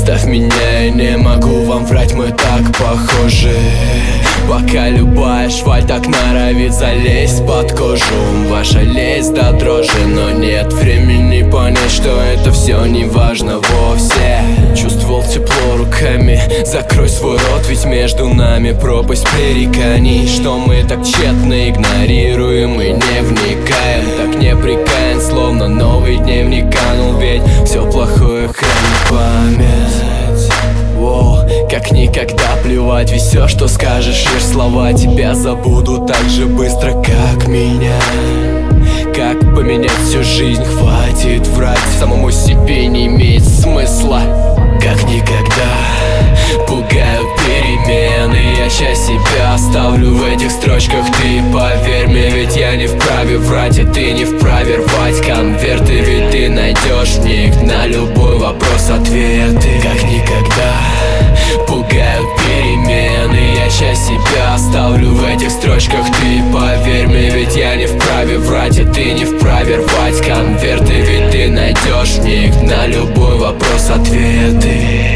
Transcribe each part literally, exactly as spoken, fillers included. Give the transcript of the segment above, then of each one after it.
Оставь меня, я не могу вам врать, мы так похожи. Пока любая шваль так норовит залезть под кожу. Ваша лезть до дрожи, но нет времени понять, что это все не важно вовсе. Чувствовал тепло руками, закрой свой рот, ведь между нами пропасть пререканий, что мы так тщетно игнорируем и не вникаем. Так непрекаян, словно новый дневник канул, ведь все плохое хранит память. Воу, как никогда плевать, ведь все, что скажешь, лишь слова. Тебя забуду так же быстро, как меня. Как поменять всю жизнь, хватит врать, самому себе не имеет смысла. Как никогда пугают перемены, я часть себя оставлю в этих строчках. Ты поверь мне, ведь я не вправе врать, и ты не вправе рвать конверты, ведь ты найдешь в них на любой вопрос ответы. Как никогда пугают перемены, я часть себя оставлю в этих строчках. Ты поверь мне, ведь я не вправе врать, и ты не вправе рвать конверты, ведь ты найдешь в них на любой вопрос ответы.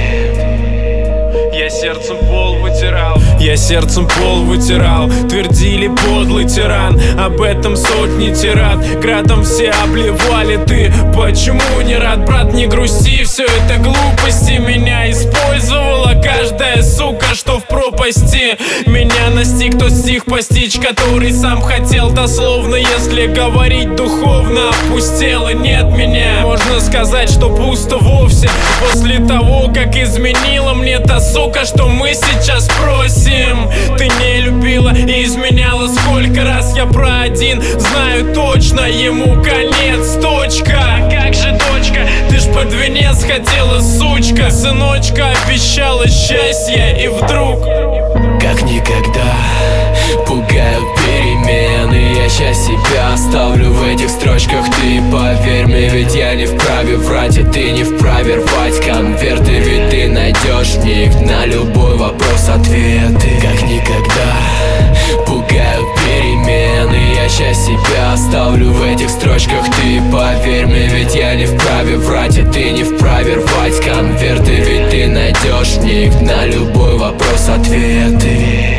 Я сердцем пол вытирал, я сердцем пол вытирал. Твердили подлый тиран, об этом сотни тират. Градом все обливали, ты почему не рад? Брат, не грусти, все это глупости. Меня использовала каждая сука, что в пропасти. Меня настиг тот стих постичь, который сам хотел дословно. Если говорить духовно, опустела нет меня. Можно сказать, что пусто вовсе после того, как изменила мне та сука, что мы сейчас просим. Ты не любила и изменяла сколько раз. Я про один знаю точно, ему конец, точка. Как же дочка, ты ж под венец хотела, сучка. Сыночка обещала счастье, и вдруг как никогда пугают перемены, я часть себя оставлю в этих строчках. Ты поверь мне, ведь я не вправе врать, и ты не вправе рвать конверты, ведь ты найдешь в них на любой вопрос ответы. Как никогда пугают перемены, я часть себя оставлю в этих строчках. Ты поверь мне, ведь я не вправе врать, и ты не вправе рвать конверты, ведь ты найдешь в них на любой вопрос ответы.